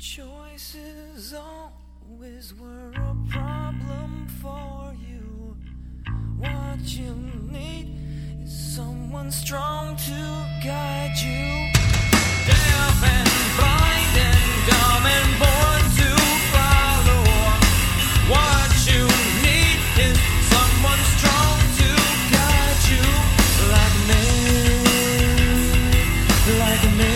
Choices always were a problem for you. What you need is someone strong to guide you. Deaf and blind and dumb and born to follow. What you need is someone strong to guide you. Like me, like me.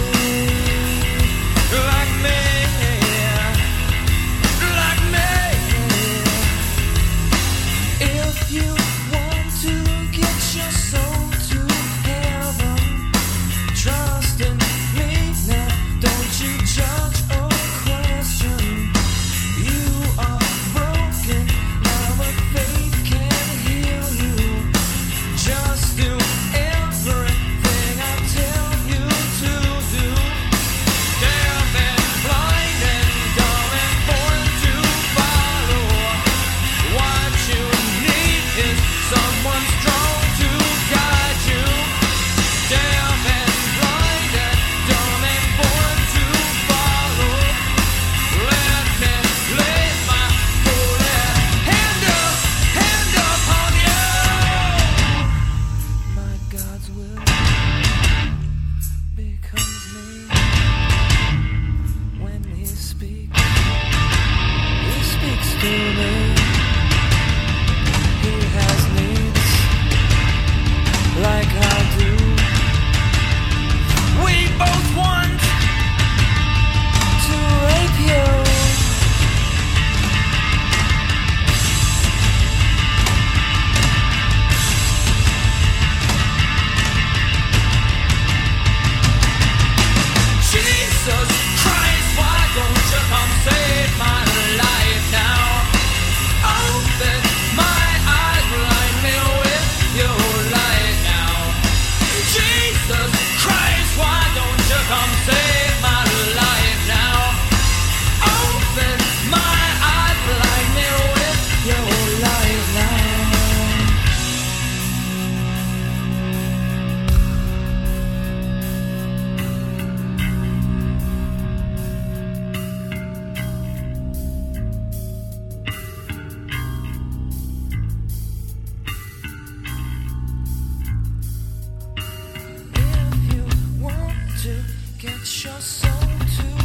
Get your soul to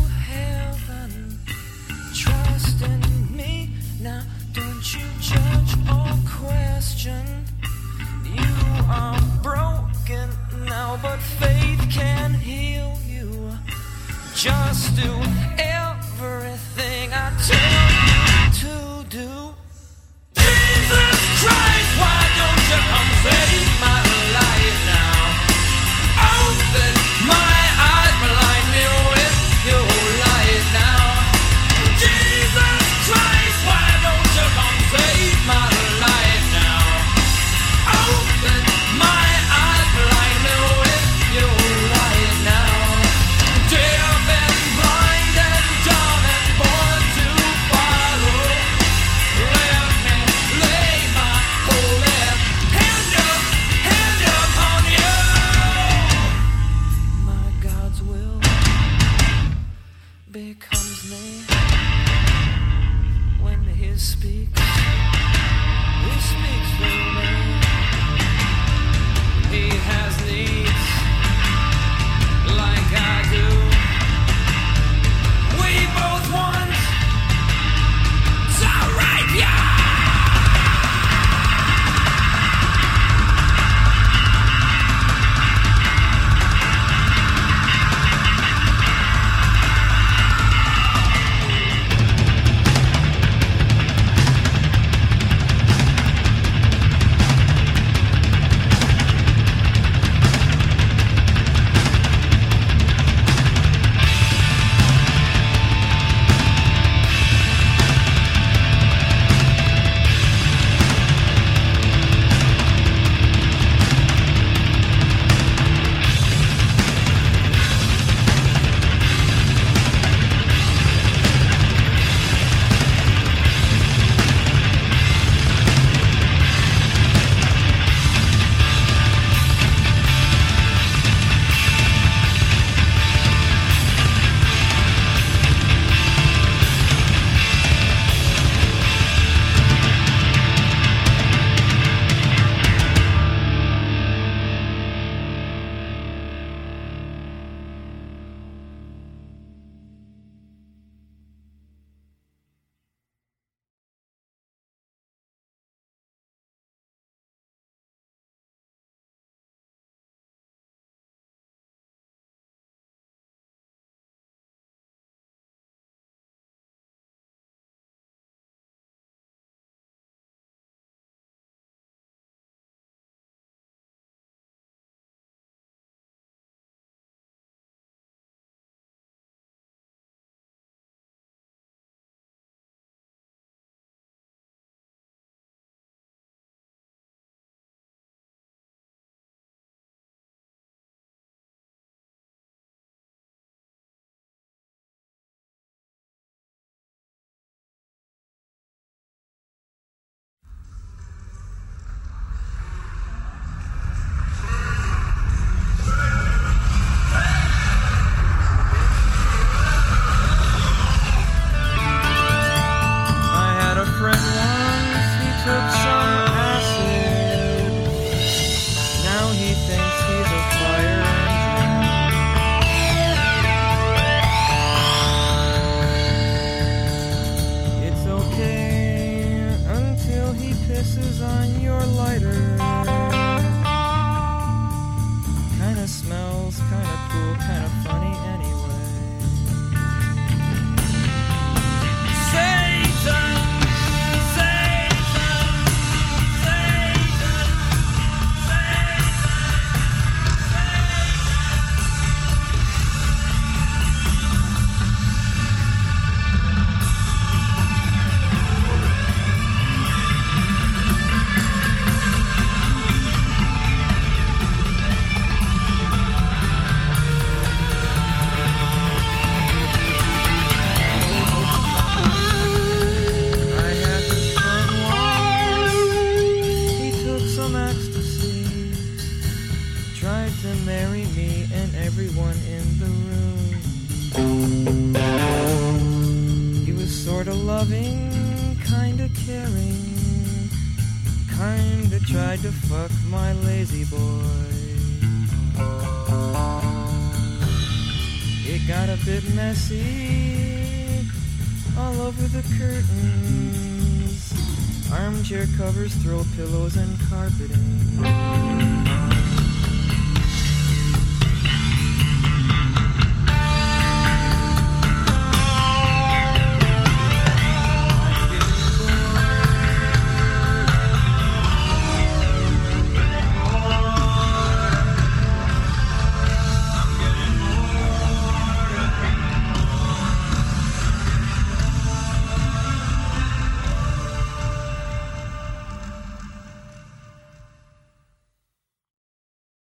heaven. Trust in me now. Don't you judge or question. You are broken now, but faith can heal you. Just do everything I tell you to do. Jesus Christ, why don't you come save my life now? Open my hand up. kinda smells kinda cool, kinda funny anyway. Satan, Satan, Satan, marry me and everyone in the room. He was sorta loving, kinda caring, kinda tried to fuck my lazy boy. It got a bit messy all over the curtains, armchair covers, throw pillows and carpeting.